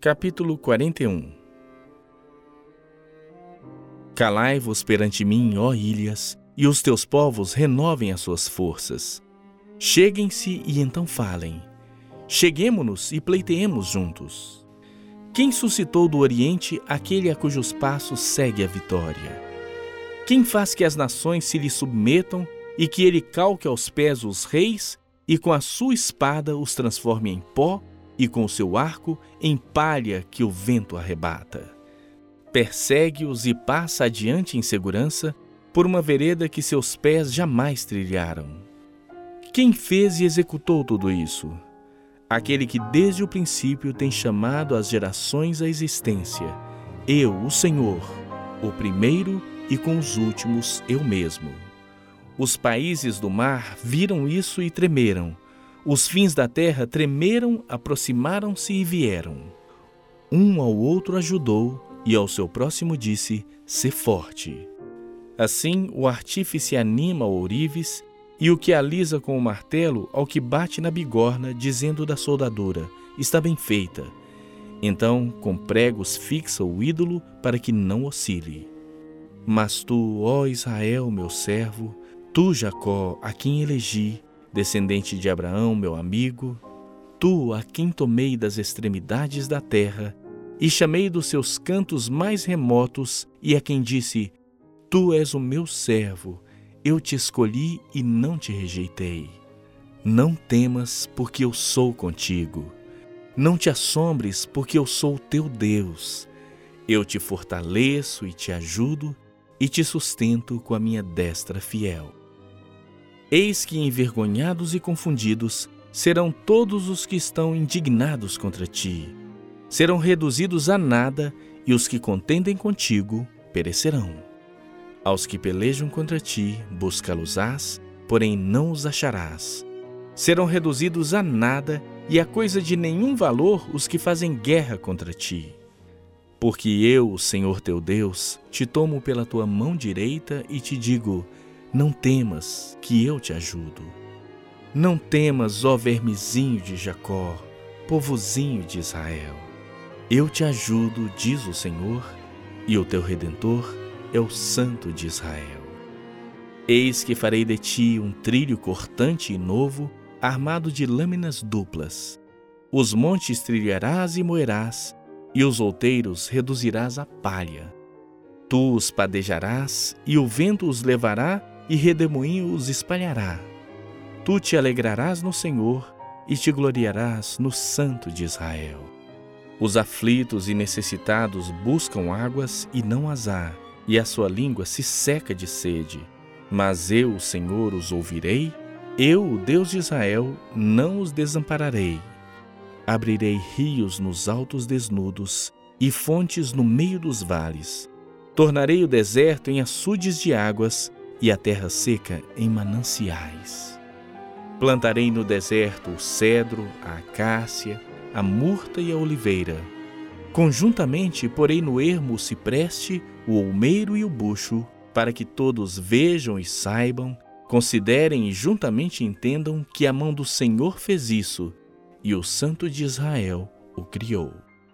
Capítulo 41. Calai-vos perante mim, ó ilhas, e os teus povos renovem as suas forças. Cheguem-se e então falem. Cheguemo-nos e pleiteemos juntos. Quem suscitou do Oriente aquele a cujos passos segue a vitória? Quem faz que as nações se lhe submetam e que ele calque aos pés os reis e com a sua espada os transforme em pó e com o seu arco em palha que o vento arrebata? Persegue-os e passa adiante em segurança por uma vereda que seus pés jamais trilharam. Quem fez e executou tudo isso? Aquele que desde o princípio tem chamado as gerações à existência. Eu, o Senhor, o primeiro e com os últimos eu mesmo. Os países do mar viram isso e tremeram. Os fins da terra tremeram, aproximaram-se e vieram. Um ao outro ajudou e ao seu próximo disse: sê forte. Assim o artífice anima o ourives e o que alisa com o martelo ao que bate na bigorna, dizendo da soldadura: está bem feita. Então com pregos fixa o ídolo para que não oscile. Mas tu, ó Israel, meu servo, tu, Jacó, a quem elegi, descendente de Abraão, meu amigo, tu, a quem tomei das extremidades da terra e chamei dos seus cantos mais remotos, e a quem disse: tu és o meu servo, eu te escolhi e não te rejeitei. Não temas, porque eu sou contigo. Não te assombres, porque eu sou o teu Deus. Eu te fortaleço e te ajudo e te sustento com a minha destra fiel. Eis que envergonhados e confundidos serão todos os que estão indignados contra ti. Serão reduzidos a nada, e os que contendem contigo perecerão. Aos que pelejam contra ti, buscá-los-ás, porém não os acharás. Serão reduzidos a nada, e a coisa de nenhum valor os que fazem guerra contra ti. Porque eu, o Senhor teu Deus, te tomo pela tua mão direita e te digo: não temas, que eu te ajudo. Não temas, ó vermezinho de Jacó, povozinho de Israel. Eu te ajudo, diz o Senhor, e o teu Redentor é o Santo de Israel. Eis que farei de ti um trilho cortante e novo, armado de lâminas duplas. Os montes trilharás e moerás, e os outeiros reduzirás a palha. Tu os padejarás, e o vento os levará, e redemoinho os espalhará. Tu te alegrarás no Senhor, e te gloriarás no Santo de Israel. Os aflitos e necessitados buscam águas e não as há, e a sua língua se seca de sede. Mas eu, o Senhor, os ouvirei, eu, o Deus de Israel, não os desampararei. Abrirei rios nos altos desnudos e fontes no meio dos vales. Tornarei o deserto em açudes de águas e a terra seca em mananciais. Plantarei no deserto o cedro, a acácia, a murta e a oliveira. Conjuntamente porei no ermo o cipreste, o olmeiro e o bucho, para que todos vejam e saibam, considerem e juntamente entendam que a mão do Senhor fez isso, e o Santo de Israel o criou.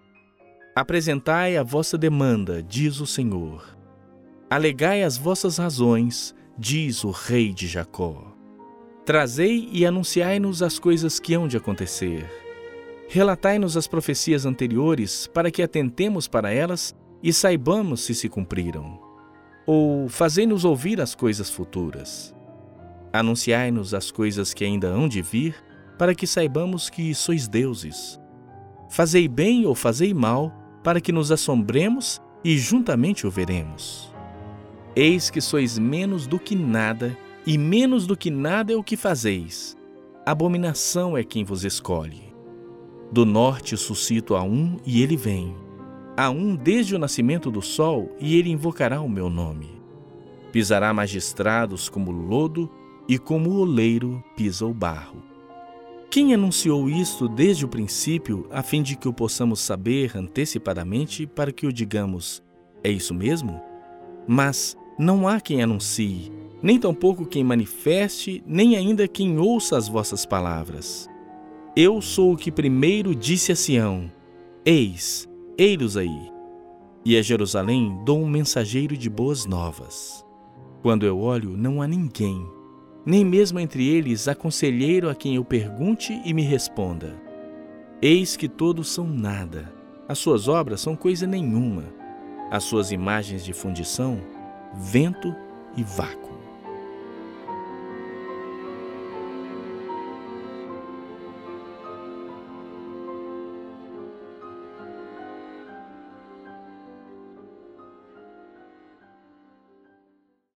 Apresentai a vossa demanda, diz o Senhor. Alegai as vossas razões, diz o Rei de Jacó. Trazei e anunciai-nos as coisas que hão de acontecer. Relatai-nos as profecias anteriores, para que atentemos para elas e saibamos se cumpriram. Ou fazei-nos ouvir as coisas futuras. Anunciai-nos as coisas que ainda hão de vir, para que saibamos que sois deuses. Fazei bem ou fazei mal, para que nos assombremos e juntamente o veremos. Eis que sois menos do que nada, e menos do que nada é o que fazeis. Abominação é quem vos escolhe. Do norte suscito a um, e ele vem. A um desde o nascimento do sol, e ele invocará o meu nome. Pisará magistrados como lodo, e como o oleiro pisa o barro. Quem anunciou isto desde o princípio, a fim de que o possamos saber antecipadamente, para que o digamos: é isso mesmo? Mas não há quem anuncie, nem tampouco quem manifeste, nem ainda quem ouça as vossas palavras. Eu sou o que primeiro disse a Sião: Ei-los aí. E a Jerusalém dou um mensageiro de boas novas. Quando eu olho, não há ninguém, nem mesmo entre eles há conselheiro a quem eu pergunte e me responda. Eis que todos são nada, as suas obras são coisa nenhuma, as suas imagens de fundição, vento e vácuo.